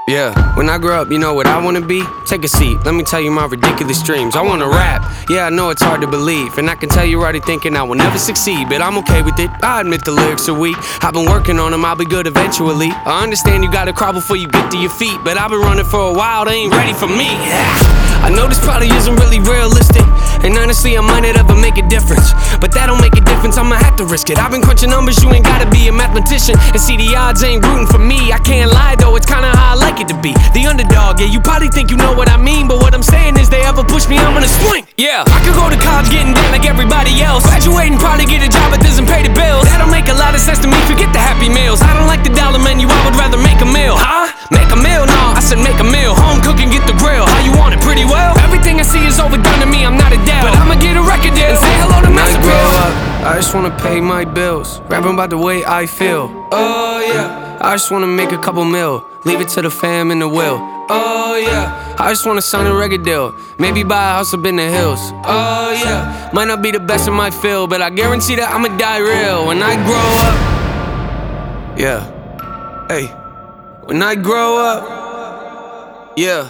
Yeah, when I grow up, you know what I wanna be? Take a seat, let me tell you my ridiculous dreams. I wanna rap, yeah, I know it's hard to believe, and I can tell you're already thinking I will never succeed, but I'm okay with it, I admit the lyrics are weak. I've been working on them, I'll be good eventually. I understand you gotta crawl before you get to your feet, but I've been running for a while, they ain't ready for me. I know this probably isn't really realistic, and honestly I might not ever make a difference, but that don't make a difference, I'ma have to risk it. I've been crunching numbers, you ain't gotta be a mathematician, and see the odds ain't rooting for me. I can't lie though, it's kinda how I like it to be the underdog. Yeah, you probably think you know what I mean, but what I'm saying is they ever push me, I'm gonna swing. Yeah, I could go to college getting debt like everybody else, graduate and probably get a job that doesn't pay the bills. That don't make a lot of sense to me, forget the Happy Meals. I don't like the dollar menu, I would rather make a meal. Huh? Make a meal? No, I said make a meal. Home cooking, get the grill. How you want it? Pretty well. Everything I see is overdone to me, I'm not a dad, but I'ma get a record deal and say hello to Master Grow up, I just wanna pay my bills, rapping about the way I feel. Oh yeah, I just wanna make a couple mil, leave it to the fam and the will. Oh yeah, I just wanna sign a record deal, maybe buy a house up in the hills. Oh yeah, might not be the best in my field, but I guarantee that I'ma die real when I grow up. Yeah, hey, when I grow up. Yeah,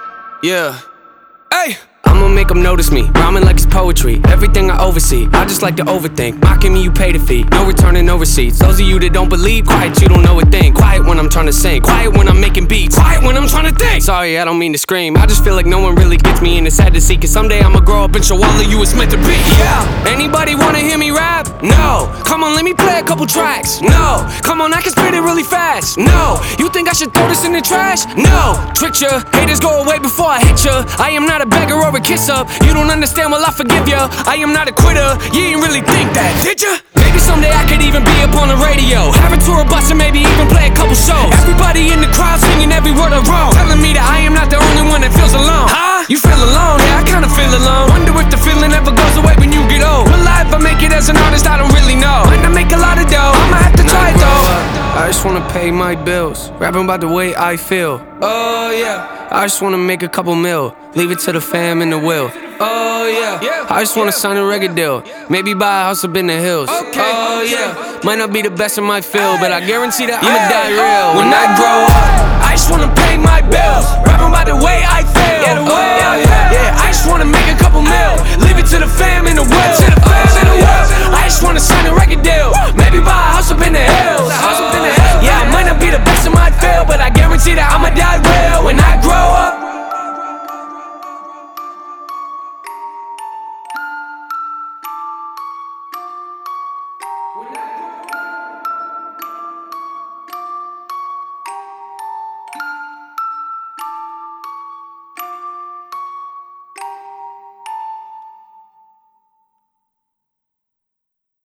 hey, I'ma make them notice me, rhyming like it's poetry. Everything I oversee, I just like to overthink. Mocking me, you pay the fee, no returning, no receipts. Those of you that don't believe, quiet, you don't know a thing. Quiet when I'm trying to sing, quiet when I'm making beats, quiet when I'm trying to think. Sorry, I don't mean to scream, I just feel like no one really gets me, and it's sad to see, cause someday I'ma grow up and show all of you it's meant to be. Yeah, anybody wanna hear me rap? No. Come on, let me play a couple tracks. No. Come on, I can spit it really fast. No. You think I should throw this in the trash? No. Trick ya, haters go away before I hit ya. I am not a beggar or a kiss up. You don't understand, well I forgive ya. I am not a quitter, you ain't really think that, did ya? Maybe someday I could even be up on the radio, have a tour bus and maybe even play a couple shows. Everybody in the crowd singing every word I wrote, telling me that I am not the only one that feels alone. Huh? You feel alone? Yeah, I kinda feel alone. Wonder if the feeling ever goes away when you get old. Will I ever make it as an artist? I don't really know. Might not make a lot of dough, I'ma have to try it though. I just wanna pay my bills, rapping about the way I feel. Oh yeah, I just wanna make a couple mil, leave it to the fam and the will. Oh yeah, I just wanna sign a record deal, maybe buy a house up in the hills. Oh yeah, might not be the best in my field, but I guarantee that I'ma die real when I grow up. I just wanna pay my bills, rapping about the way I feel. Yeah, I just wanna make a couple mil, leave it to the fam and the